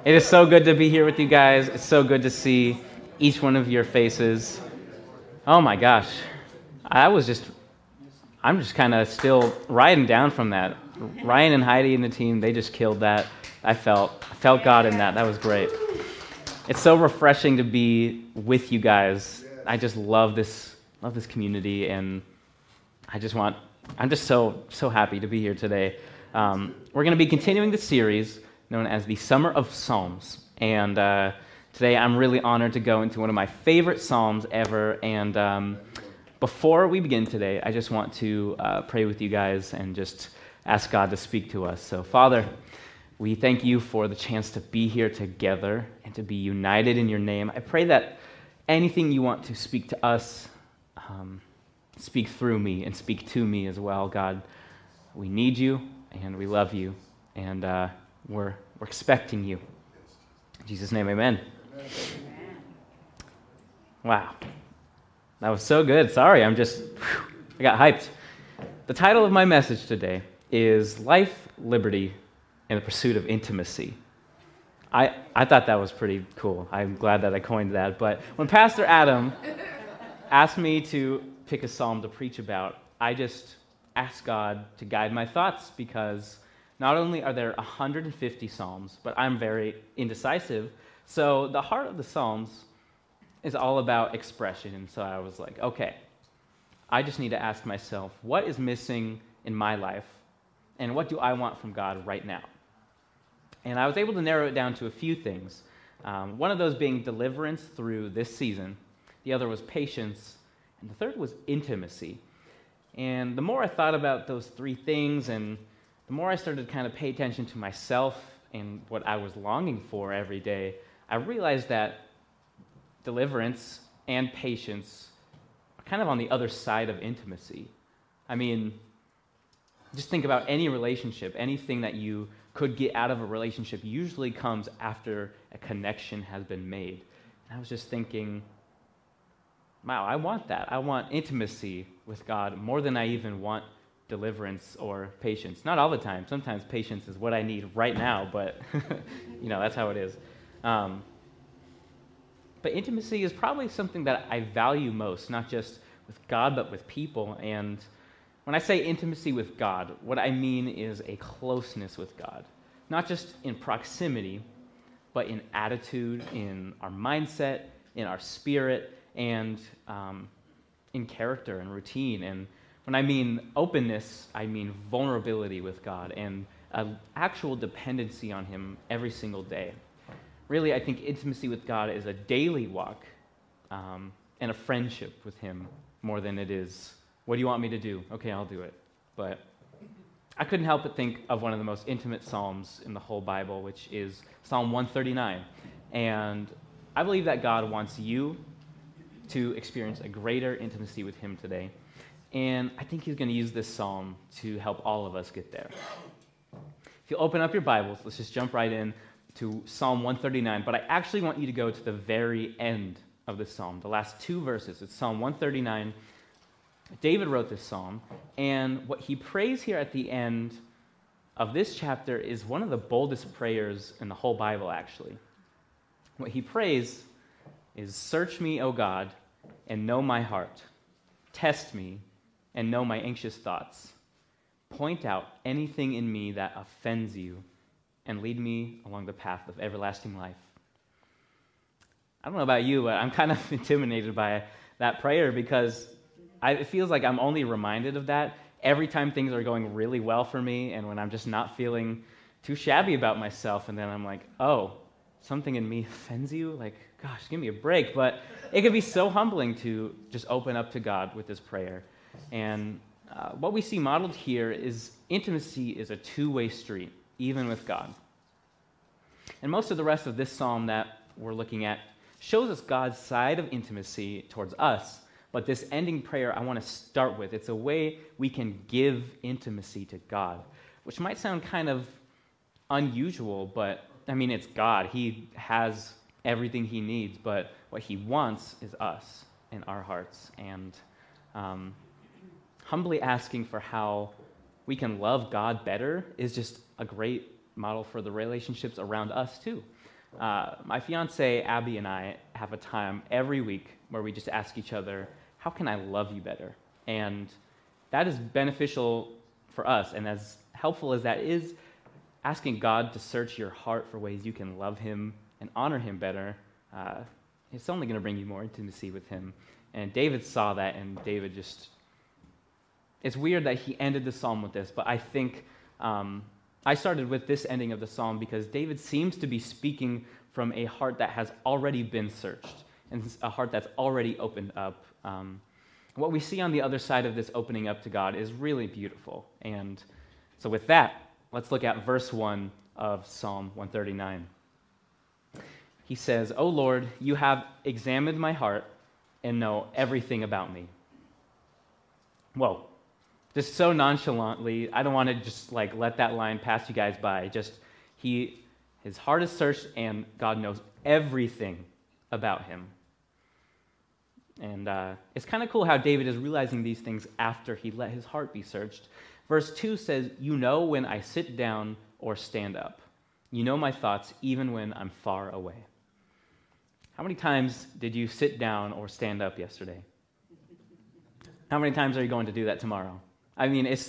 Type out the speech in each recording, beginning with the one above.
It is so good to be here with you guys. It's so good to see each one of your faces. Oh my gosh. I'm just kind of still riding down from that. Ryan and Heidi and the team, they just killed that. I felt God in that. That was great. It's so refreshing to be with you guys. I just love this community, and I'm just so happy to be here today. We're going to be continuing the series known as the Summer of Psalms. And today I'm really honored to go into one of my favorite Psalms ever. And before we begin today, I just want to pray with you guys and just ask God to speak to us. So, Father, we thank you for the chance to be here together and to be united in your name. I pray that anything you want to speak to us, speak through me and speak to me as well, God. We need you and we love you, and we're expecting you. In Jesus' name, amen. Amen. Wow. That was so good. Sorry, I got hyped. The title of my message today is Life, Liberty, and the Pursuit of Intimacy. I thought that was pretty cool. I'm glad that I coined that. But when Pastor Adam asked me to pick a psalm to preach about, I just asked God to guide my thoughts, because not only are there 150 psalms, but I'm very indecisive. So the heart of the psalms is all about expression. And so I was like, okay, I just need to ask myself, what is missing in my life, and what do I want from God right now? And I was able to narrow it down to a few things. One of those being deliverance through this season. The other was patience. And the third was intimacy. And the more I thought about those three things, and the more I started to kind of pay attention to myself and what I was longing for every day, I realized that deliverance and patience are kind of on the other side of intimacy. I mean, just think about any relationship. Anything that you could get out of a relationship usually comes after a connection has been made. And I was just thinking, wow, I want that. I want intimacy with God more than I even want deliverance or patience. Not all the time. Sometimes patience is what I need right now, but that's how it is. But intimacy is probably something that I value most, not just with God, but with people. And when I say intimacy with God, what I mean is a closeness with God, not just in proximity, but in attitude, in our mindset, in our spirit, and in character and routine. And when I mean openness, I mean vulnerability with God and an actual dependency on Him every single day. Really, I think intimacy with God is a daily walk and a friendship with Him more than it is, what do you want me to do? Okay, I'll do it. But I couldn't help but think of one of the most intimate psalms in the whole Bible, which is Psalm 139. And I believe that God wants you to experience a greater intimacy with Him today. And I think He's going to use this psalm to help all of us get there. If you open up your Bibles, let's just jump right in to Psalm 139. But I actually want you to go to the very end of this psalm, the last two verses. It's Psalm 139. David wrote this psalm, and what he prays here at the end of this chapter is one of the boldest prayers in the whole Bible, actually. What he prays is, "Search me, O God, and know my heart. Test me and know my anxious thoughts. Point out anything in me that offends you, and lead me along the path of everlasting life." I don't know about you, but I'm kind of intimidated by that prayer, because it feels like I'm only reminded of that every time things are going really well for me, and when I'm just not feeling too shabby about myself, and then I'm like, oh, something in me offends you? Like, gosh, give me a break. But it can be so humbling to just open up to God with this prayer. And what we see modeled here is intimacy is a two-way street, even with God. And most of the rest of this psalm that we're looking at shows us God's side of intimacy towards us. But this ending prayer I want to start with, it's a way we can give intimacy to God, which might sound kind of unusual, but I mean, it's God. He has everything He needs, but what He wants is us and our hearts. And humbly asking for how we can love God better is just a great model for the relationships around us too. My fiance Abby and I have a time every week where we just ask each other, how can I love you better? And that is beneficial for us. And as helpful as that is, asking God to search your heart for ways you can love him and honor him better, it's only going to bring you more intimacy with him. And David saw that, and David just... It's weird that he ended the psalm with this, but I think I started with this ending of the psalm because David seems to be speaking from a heart that has already been searched and a heart that's already opened up. What we see on the other side of this opening up to God is really beautiful. And so with that, let's look at verse 1 of Psalm 139. He says, "O Lord, you have examined my heart and know everything about me." Whoa. Just so nonchalantly, I don't want to just let that line pass you guys by. His heart is searched and God knows everything about him. And it's kind of cool how David is realizing these things after he let his heart be searched. Verse 2 says, "You know when I sit down or stand up. You know my thoughts even when I'm far away." How many times did you sit down or stand up yesterday? How many times are you going to do that tomorrow? I mean, it's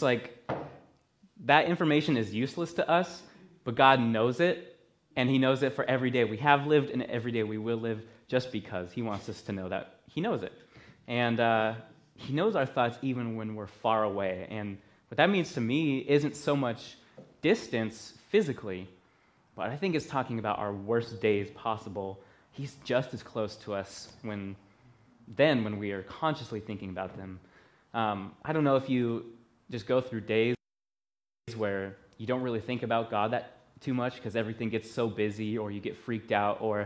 that information is useless to us, but God knows it, and he knows it for every day we have lived and every day we will live, just because he wants us to know that he knows it. And he knows our thoughts even when we're far away. And what that means to me isn't so much distance physically, but I think it's talking about our worst days possible. He's just as close to us when we are consciously thinking about them. I don't know if you just go through days where you don't really think about God that too much because everything gets so busy, or you get freaked out, or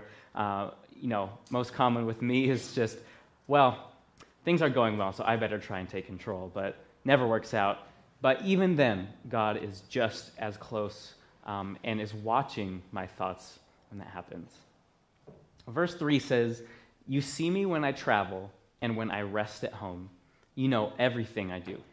most common with me is just, well, things are going well, so I better try and take control, but never works out. But even then, God is just as close and is watching my thoughts when that happens. Verse 3 says, "You see me when I travel and when I rest at home. You know everything I do."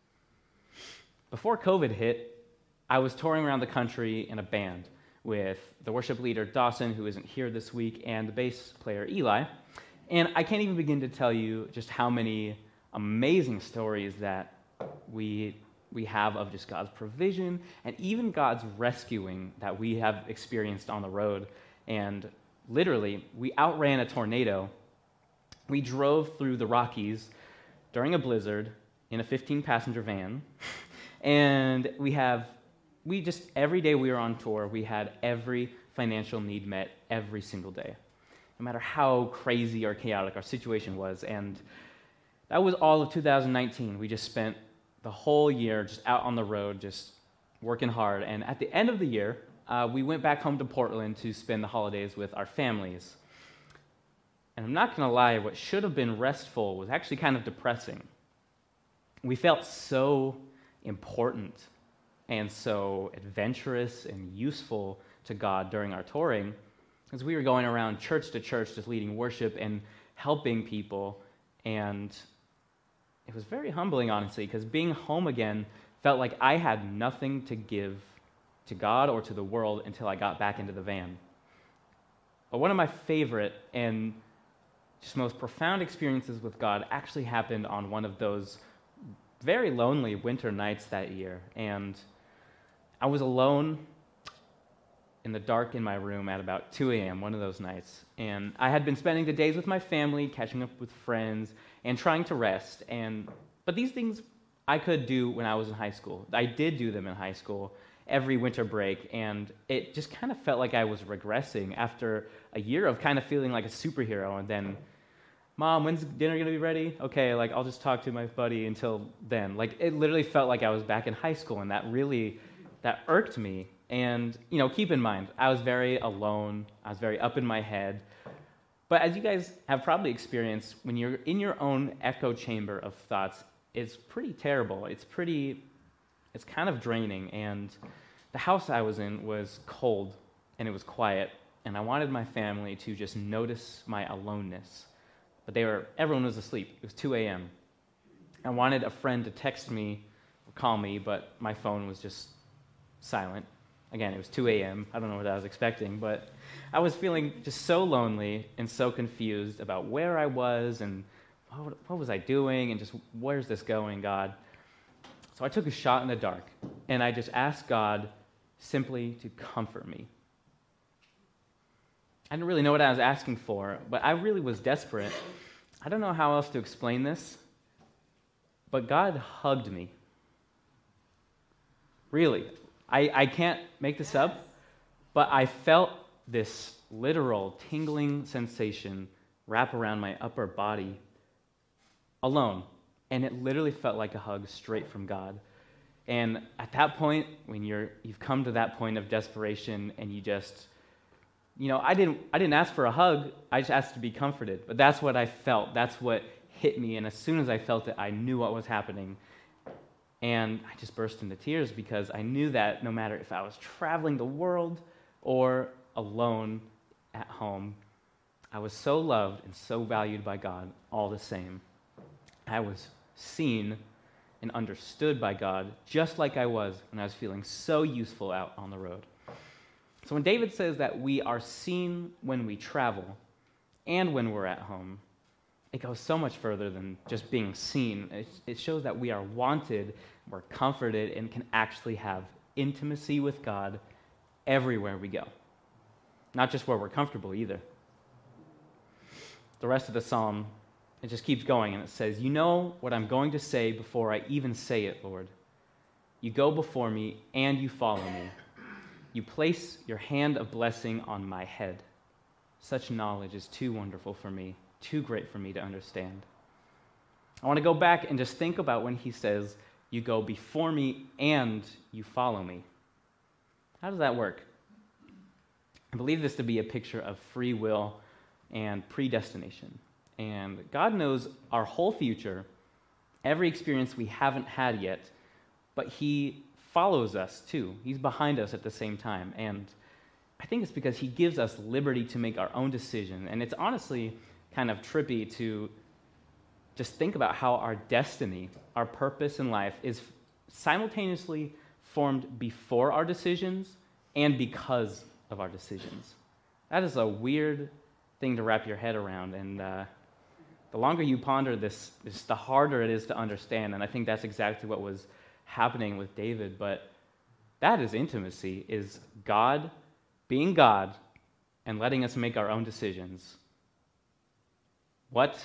Before COVID hit, I was touring around the country in a band with the worship leader Dawson, who isn't here this week, and the bass player Eli. And I can't even begin to tell you just how many amazing stories that we have of just God's provision and even God's rescuing that we have experienced on the road. And literally, we outran a tornado. We drove through the Rockies during a blizzard in a 15-passenger van. And every day we were on tour, we had every financial need met every single day, no matter how crazy or chaotic our situation was. And that was all of 2019. We just spent the whole year just out on the road, just working hard. And at the end of the year, we went back home to Portland to spend the holidays with our families. And I'm not going to lie, what should have been restful was actually kind of depressing. We felt so important and so adventurous and useful to God during our touring, as we were going around church to church just leading worship and helping people. And it was very humbling, honestly, because being home again felt like I had nothing to give to God or to the world until I got back into the van. But one of my favorite and just most profound experiences with God actually happened on one of those very lonely winter nights that year. And I was alone in the dark in my room at about 2 a.m. one of those nights. And I had been spending the days with my family, catching up with friends, and trying to rest. But these things I could do when I was in high school. I did do them in high school every winter break, and it just kind of felt like I was regressing after a year of kind of feeling like a superhero. And then, "Mom, when's dinner going to be ready?" "Okay, I'll just talk to my buddy until then." It literally felt like I was back in high school, and that irked me. And, keep in mind, I was very alone. I was very up in my head. But as you guys have probably experienced, when you're in your own echo chamber of thoughts, it's pretty terrible. It's kind of draining. And the house I was in was cold, and it was quiet. And I wanted my family to just notice my aloneness. But everyone was asleep. It was 2 a.m. I wanted a friend to text me or call me, but my phone was just silent. Again, it was 2 a.m. I don't know what I was expecting, but I was feeling just so lonely and so confused about where I was and what was I doing and just where's this going, God? So I took a shot in the dark, and I just asked God simply to comfort me. I didn't really know what I was asking for, but I really was desperate. I don't know how else to explain this, but God hugged me. Really. I can't make this up, but I felt this literal tingling sensation wrap around my upper body alone. And it literally felt like a hug straight from God. And at that point, when you've come to that point of desperation and you just, I didn't ask for a hug, I just asked to be comforted. But that's what I felt. That's what hit me. And as soon as I felt it, I knew what was happening. And I just burst into tears because I knew that no matter if I was traveling the world or alone at home, I was so loved and so valued by God all the same. I was seen and understood by God just like I was when I was feeling so useful out on the road. So when David says that we are seen when we travel and when we're at home, it goes so much further than just being seen. It shows that we are wanted, we're comforted, and can actually have intimacy with God everywhere we go. Not just where we're comfortable either. The rest of the psalm, it just keeps going, and it says, "You know what I'm going to say before I even say it, Lord. You go before me, and you follow me. You place your hand of blessing on my head. Such knowledge is too wonderful for me, too great for me to understand." I want to go back and just think about when he says, "You go before me, and you follow me." How does that work? I believe this to be a picture of free will and predestination. And God knows our whole future, every experience we haven't had yet, but he follows us too. He's behind us at the same time. And I think it's because he gives us liberty to make our own decision. And it's honestly kind of trippy to just think about how our destiny, our purpose in life, is simultaneously formed before our decisions and because of our decisions. That is a weird thing to wrap your head around. And the longer you ponder this, the harder it is to understand. And I think that's exactly what was happening with David. But that is intimacy, is God being God and letting us make our own decisions. What?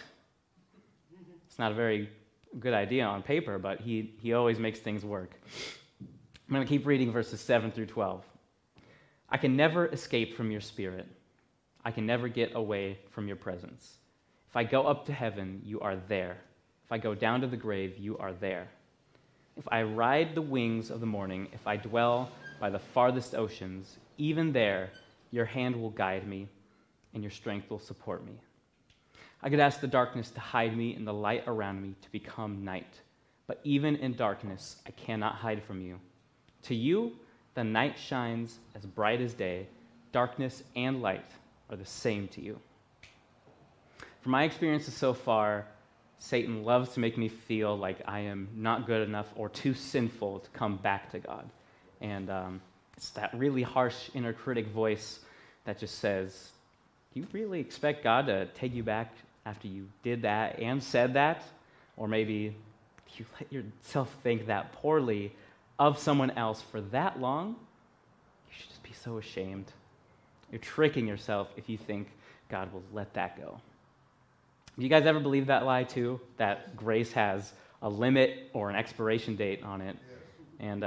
It's not a very good idea on paper, but he always makes things work. I'm going to keep reading verses 7 through 12. "I can never escape from your spirit. I can never get away from your presence. If I go up to heaven, you are there. If I go down to the grave, you are there. If I ride the wings of the morning, if I dwell by the farthest oceans, even there your hand will guide me and your strength will support me. I could ask the darkness to hide me and the light around me to become night. But even in darkness, I cannot hide from you. To you, the night shines as bright as day. Darkness and light are the same to you." From my experiences so far, Satan loves to make me feel like I am not good enough or too sinful to come back to God. And it's that really harsh inner critic voice that just says, "Do you really expect God to take you back after you did that and said that? Or maybe you let yourself think that poorly of someone else for that long? You should just be so ashamed." You're tricking yourself if you think God will let that go. Do you guys ever believe that lie too? That grace has a limit or an expiration date on it? And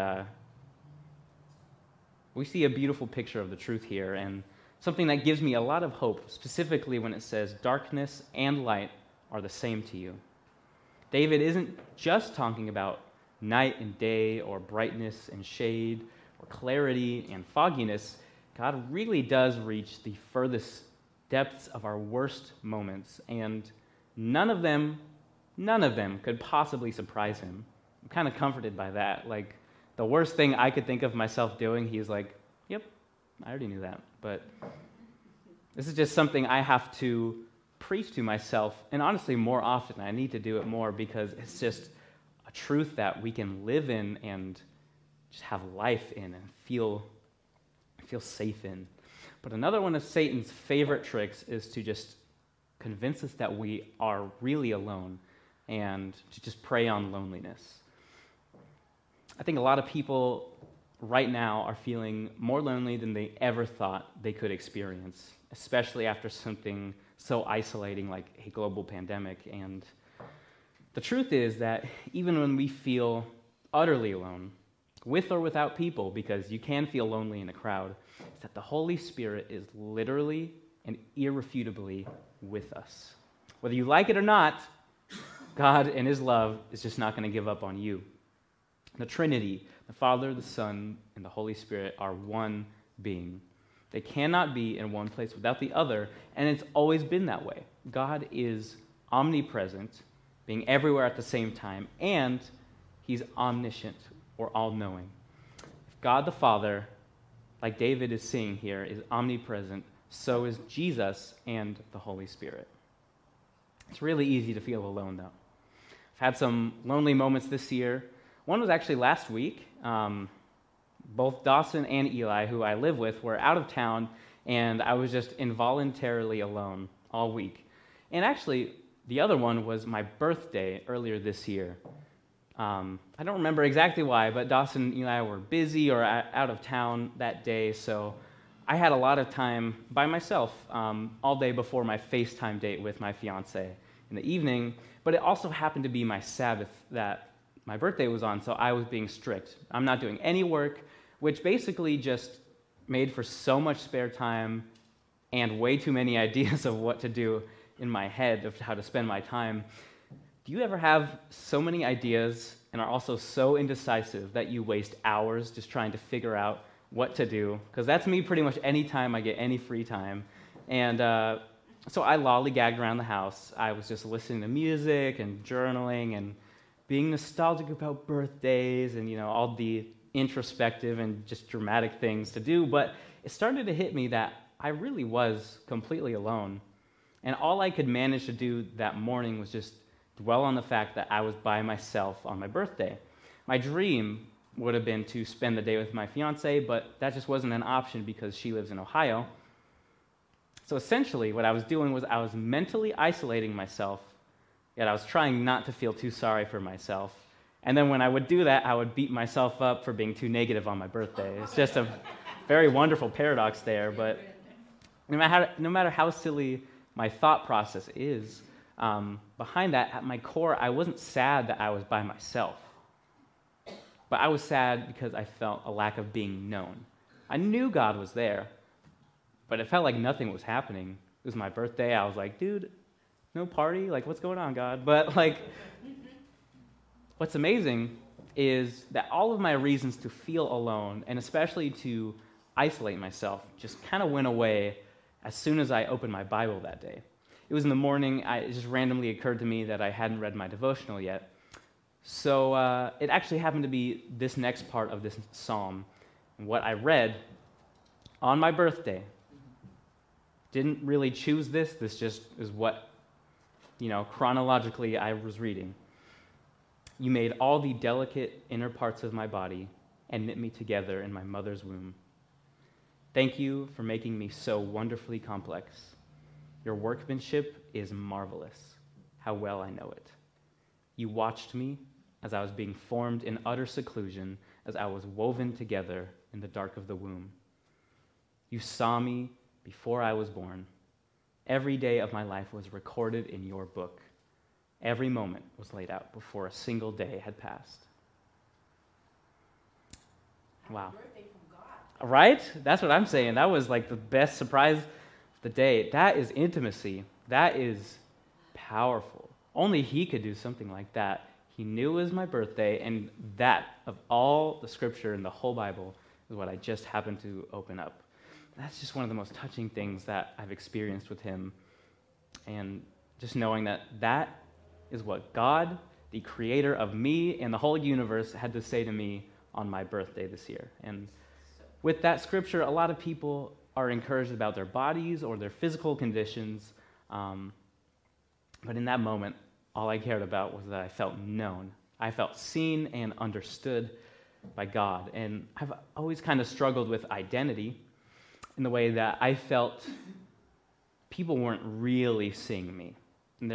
we see a beautiful picture of the truth here, and something that gives me a lot of hope, specifically when it says darkness and light are the same to you. David isn't just talking about night and day, or brightness and shade, or clarity and fogginess. God really does reach the furthest depths of our worst moments, and none of them could possibly surprise him. I'm kind of comforted by that. Like, the worst thing I could think of myself doing, he's like, "Yep, I already knew that." But this is just something I have to preach to myself, and honestly, more often. I need to do it more because it's just a truth that we can live in and just have life in and feel feel safe in. But another one of Satan's favorite tricks is to just convince us that we are really alone and to just prey on loneliness. I think a lot of people right now are feeling more lonely than they ever thought they could experience, especially after something so isolating like a global pandemic. And the truth is that even when we feel utterly alone, with or without people, because you can feel lonely in a crowd, is that the Holy Spirit is literally and irrefutably with us. Whether you like it or not, God in his love is just not going to give up on you. The Trinity, the Father, the Son, and the Holy Spirit are one being. They cannot be in one place without the other, and it's always been that way. God is omnipresent, being everywhere at the same time, and he's omniscient, or all-knowing. If God the Father, like David is seeing here, is omnipresent, so is Jesus and the Holy Spirit. It's really easy to feel alone, though. I've had some lonely moments this year. One was actually last week. Both Dawson and Eli, who I live with, were out of town, and I was just involuntarily alone all week. And actually, the other one was my birthday earlier this year. I don't remember exactly why, but Dawson and Eli were busy or out of town that day, so I had a lot of time by myself all day before my FaceTime date with my fiance in the evening, but it also happened to be my Sabbath that my birthday was on, so I was being strict. I'm not doing any work, which basically just made for so much spare time and way too many ideas of what to do in my head of how to spend my time. Do you ever have so many ideas and are also so indecisive that you waste hours just trying to figure out what to do? Because that's me pretty much any time I get any free time. And so I lollygagged around the house. I was just listening to music and journaling and being nostalgic about birthdays and, all the introspective and just dramatic things to do. But it started to hit me that I really was completely alone. And all I could manage to do that morning was just dwell on the fact that I was by myself on my birthday. My dream would have been to spend the day with my fiance, but that just wasn't an option because she lives in Ohio. So essentially, what I was doing was I was mentally isolating myself, yet I was trying not to feel too sorry for myself. And then when I would do that, I would beat myself up for being too negative on my birthday. It's just a very wonderful paradox there, but no matter how silly my thought process is, behind that, at my core, I wasn't sad that I was by myself. But I was sad because I felt a lack of being known. I knew God was there, but it felt like nothing was happening. It was my birthday. I was like, dude, no party? Like, what's going on, God? But, what's amazing is that all of my reasons to feel alone, and especially to isolate myself, just kind of went away as soon as I opened my Bible that day. It was in the morning. It just randomly occurred to me that I hadn't read my devotional yet. So it actually happened to be this next part of this psalm. And what I read on my birthday, didn't really choose this. This just is what, chronologically I was reading. You made all the delicate inner parts of my body and knit me together in my mother's womb. Thank you for making me so wonderfully complex. Your workmanship is marvelous. How well I know it. You watched me as I was being formed in utter seclusion, as I was woven together in the dark of the womb. You saw me before I was born. Every day of my life was recorded in your book. Every moment was laid out before a single day had passed. Wow. Right? That's what I'm saying. That was like the best surprise of the day. That is intimacy. That is powerful. Only he could do something like that. He knew it was my birthday, and that, of all the scripture in the whole Bible, is what I just happened to open up. That's just one of the most touching things that I've experienced with him. And just knowing that that is what God, the creator of me and the whole universe, had to say to me on my birthday this year. And with that scripture, a lot of people are encouraged about their bodies or their physical conditions. But in that moment, all I cared about was that I felt known. I felt seen and understood by God. And I've always kind of struggled with identity. in the way that I felt people weren't really seeing me. And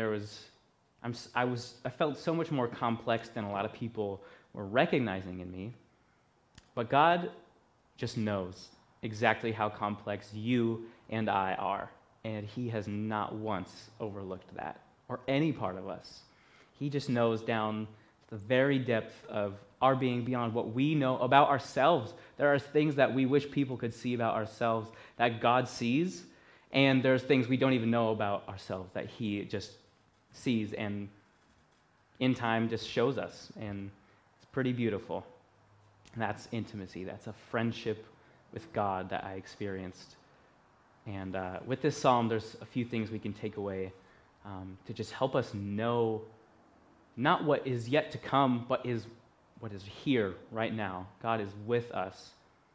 I felt so much more complex than a lot of people were recognizing in me. But God just knows exactly how complex you and I are. And he has not once overlooked that, or any part of us. He just knows down to the very depth of our being beyond what we know about ourselves. There are things that we wish people could see about ourselves that God sees, and there's things we don't even know about ourselves that he just sees and in time just shows us. And it's pretty beautiful. And that's intimacy. That's a friendship with God that I experienced. And with this psalm, there's a few things we can take away to just help us know not what is yet to come, but what is here right now. God is with us.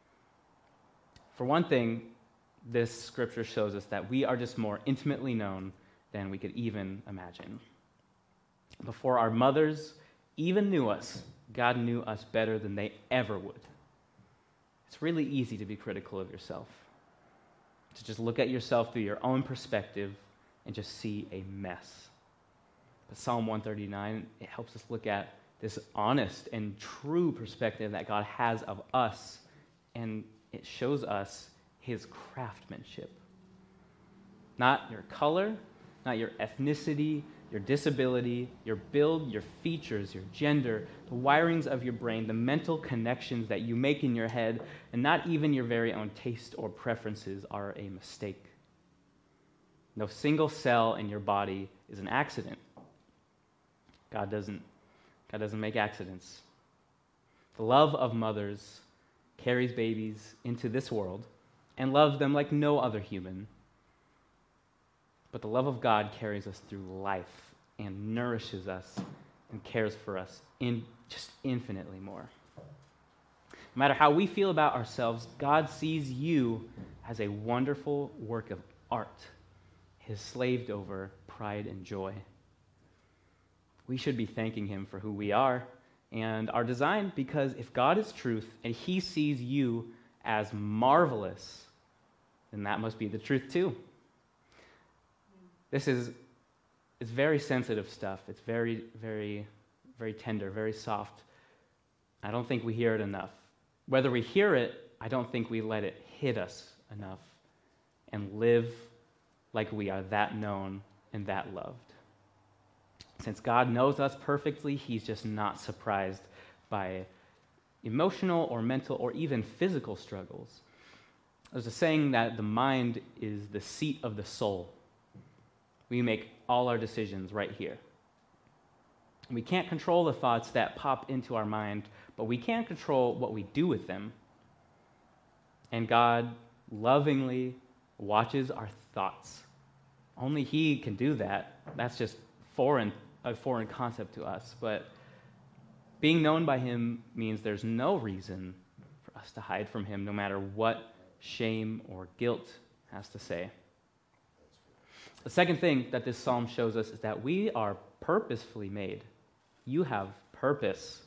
For one thing, this scripture shows us that we are just more intimately known than we could even imagine. Before our mothers even knew us, God knew us better than they ever would. It's really easy to be critical of yourself, to just look at yourself through your own perspective and just see a mess. But Psalm 139, it helps us look at this honest and true perspective that God has of us, and it shows us his craftsmanship. Not your color, not your ethnicity, your disability, your build, your features, your gender, the wirings of your brain, the mental connections that you make in your head, and not even your very own taste or preferences are a mistake. No single cell in your body is an accident. God doesn't make accidents. The love of mothers carries babies into this world and loves them like no other human. But the love of God carries us through life and nourishes us and cares for us in just infinitely more. No matter how we feel about ourselves, God sees you as a wonderful work of art, his slaved over pride and joy. We should be thanking him for who we are and our design, because if God is truth and he sees you as marvelous, then that must be the truth too. It's very sensitive stuff. It's very, very, very tender, very soft. I don't think we hear it enough. Whether we hear it, I don't think we let it hit us enough and live like we are that known and that loved. Since God knows us perfectly, he's just not surprised by emotional or mental or even physical struggles. There's a saying that the mind is the seat of the soul. We make all our decisions right here. We can't control the thoughts that pop into our mind, but we can control what we do with them. And God lovingly watches our thoughts. Only he can do that. That's just a foreign concept to us. But being known by him means there's no reason for us to hide from him, no matter what shame or guilt has to say. The second thing that this psalm shows us is that we are purposefully made. You have purpose.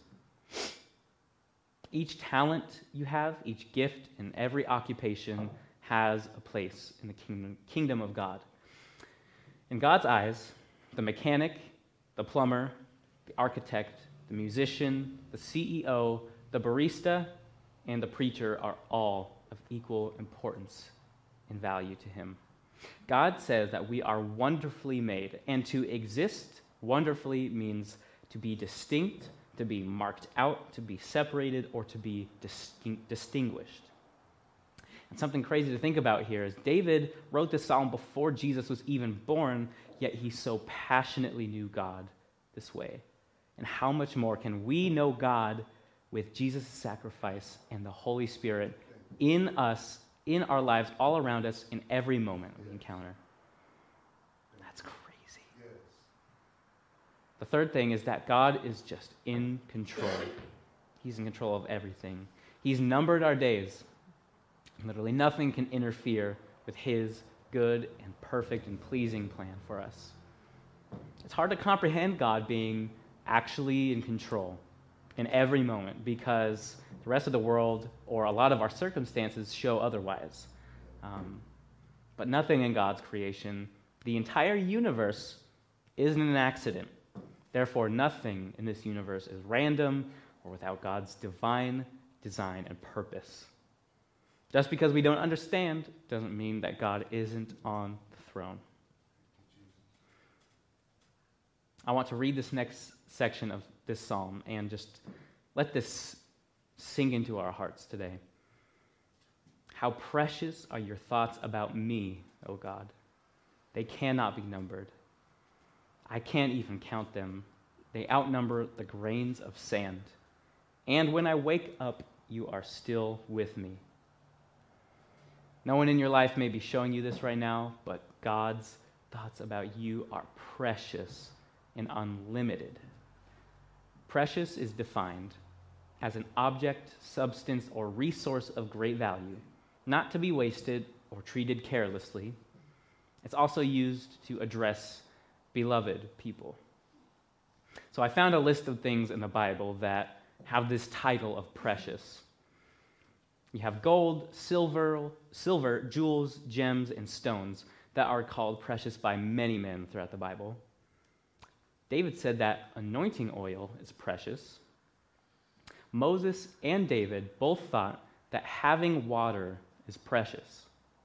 Each talent you have, each gift, and every occupation has a place in the kingdom of God. In God's eyes, the mechanic, the plumber, the architect, the musician, the CEO, the barista, and the preacher are all of equal importance and value to him. God says that we are wonderfully made, and to exist wonderfully means to be distinct, to be marked out, to be separated, or to be distinguished. And something crazy to think about here is David wrote this psalm before Jesus was even born, yet he so passionately knew God this way. And how much more can we know God with Jesus' sacrifice and the Holy Spirit in us, in our lives, all around us, in every moment we encounter? That's crazy. Yes. The third thing is that God is just in control. He's in control of everything. He's numbered our days. Literally nothing can interfere with his good and perfect and pleasing plan for us. It's hard to comprehend God being actually in control in every moment because the rest of the world or a lot of our circumstances show otherwise. But nothing in God's creation, the entire universe, isn't an accident. Therefore, nothing in this universe is random or without God's divine design and purpose. Just because we don't understand doesn't mean that God isn't on the throne. I want to read this next section of this psalm and just let this sink into our hearts today. How precious are your thoughts about me, O God. They cannot be numbered. I can't even count them. They outnumber the grains of sand. And when I wake up, you are still with me. No one in your life may be showing you this right now, but God's thoughts about you are precious and unlimited. Precious is defined as an object, substance, or resource of great value, not to be wasted or treated carelessly. It's also used to address beloved people. So I found a list of things in the Bible that have this title of precious. You have gold, silver, jewels, gems, and stones that are called precious by many men throughout the Bible. David said that anointing oil is precious. Moses and David both thought that having water is precious.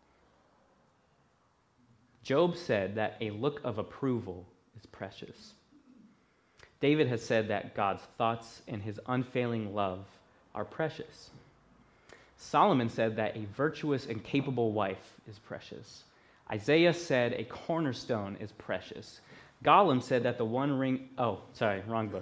Job said that a look of approval is precious. David has said that God's thoughts and his unfailing love are precious. Solomon said that a virtuous and capable wife is precious. Isaiah said a cornerstone is precious. Gollum said that the one ring... Oh, sorry, wrong book.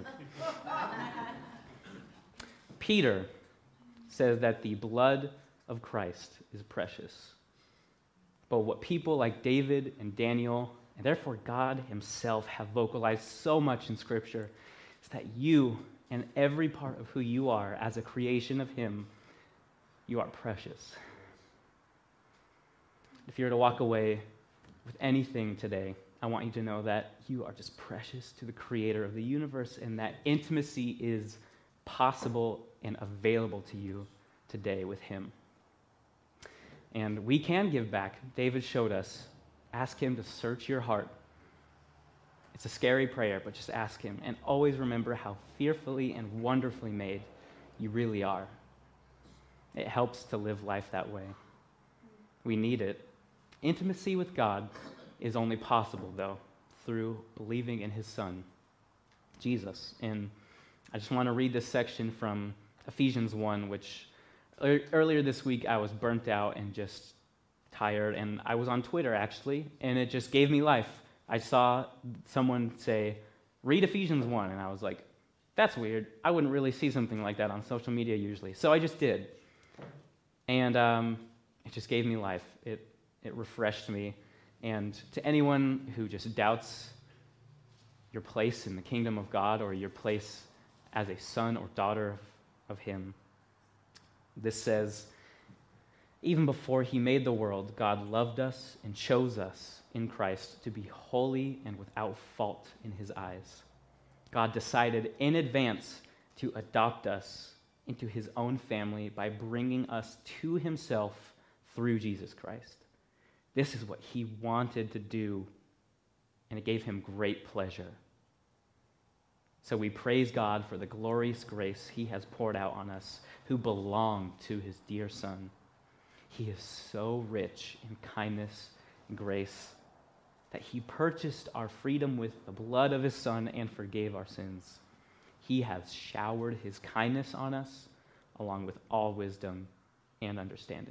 Peter says that the blood of Christ is precious. But what people like David and Daniel, and therefore God himself, have vocalized so much in Scripture is that you and every part of who you are as a creation of him, you are precious. If you were to walk away with anything today, I want you to know that you are just precious to the Creator of the universe, and that intimacy is possible and available to you today with him. And we can give back. David showed us. Ask him to search your heart. It's a scary prayer, but just ask him. And always remember how fearfully and wonderfully made you really are. It helps to live life that way. We need it. Intimacy with God is only possible, though, through believing in his Son, Jesus. And I just want to read this section from Ephesians 1, which earlier this week I was burnt out and just tired, and I was on Twitter, actually, and it just gave me life. I saw someone say, read Ephesians 1, and I was like, that's weird. I wouldn't really see something like that on social media usually. So I just did. And it just gave me life. It refreshed me. And to anyone who just doubts your place in the kingdom of God or your place as a son or daughter of him, this says, even before he made the world, God loved us and chose us in Christ to be holy and without fault in his eyes. God decided in advance to adopt us into his own family by bringing us to himself through Jesus Christ. This is what he wanted to do, and it gave him great pleasure. So we praise God for the glorious grace he has poured out on us who belong to his dear Son. He is so rich in kindness and grace that he purchased our freedom with the blood of his Son and forgave our sins. He has showered his kindness on us along with all wisdom and understanding.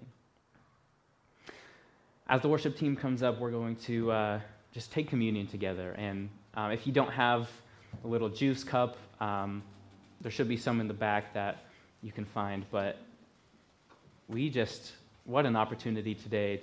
As the worship team comes up, we're going to just take communion together. And if you don't have a little juice cup, there should be some in the back that you can find. But what an opportunity today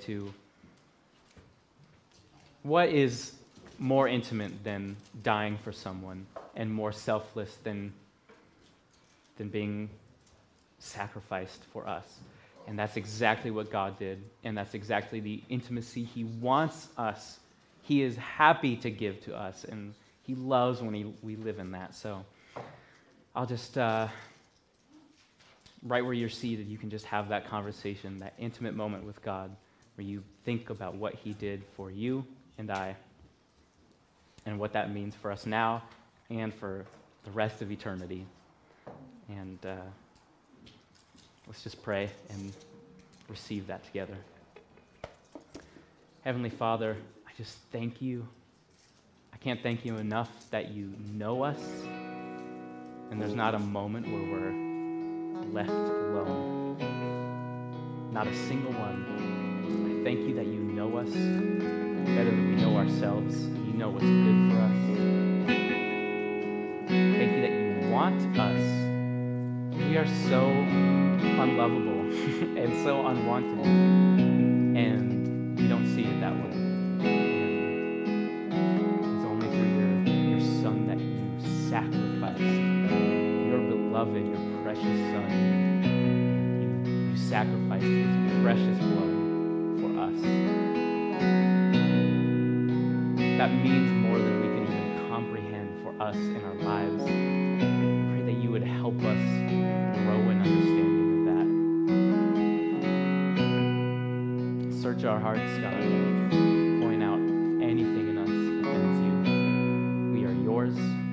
what is more intimate than dying for someone and more selfless than being sacrificed for us? And that's exactly what God did, and that's exactly the intimacy he wants us. He is happy to give to us, and he loves when we live in that. So I'll just, right where you're seated, you can just have that conversation, that intimate moment with God where you think about what he did for you and I, and what that means for us now and for the rest of eternity. And let's just pray and receive that together. Heavenly Father, I just thank you. I can't thank you enough that you know us, and there's not a moment where we're left alone. Not a single one. I thank you that you know us better than we know ourselves. You know what's good for us. Thank you that you want us. We are so unlovable and so unwantable, and you don't see it that way. And it's only through your Son that you sacrificed, your beloved, your precious Son. You sacrificed his precious blood for us. That means more than we can even comprehend for us in our lives. I pray that you would help us grow in understanding of that. Search our hearts, God. Point out anything in us that offends you. We are yours.